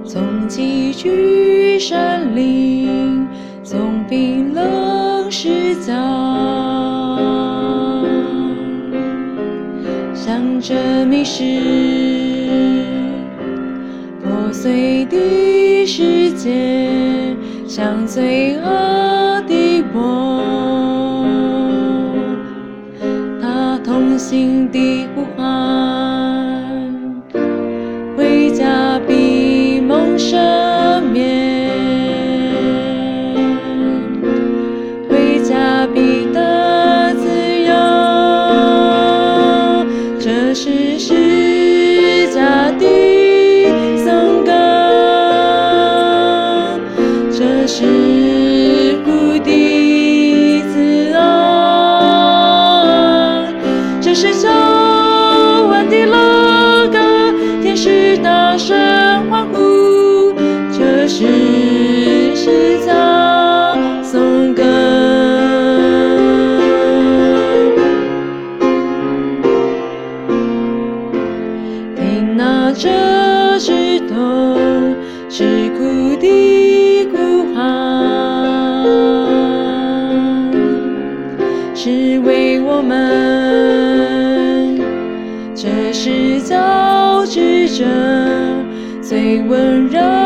从崎岖山岭，从冰冷石墙，向着迷失破碎的世界，向罪恶的我，他痛心的呼唤，回家比梦深眠，回家比得自由，这是释迦的颂歌，这是父的慈爱，这是救恩的乐歌，天使大声欢呼，这是释迦颂歌。听那这石头吃苦的呼喊，是为我们，这是教之者最温柔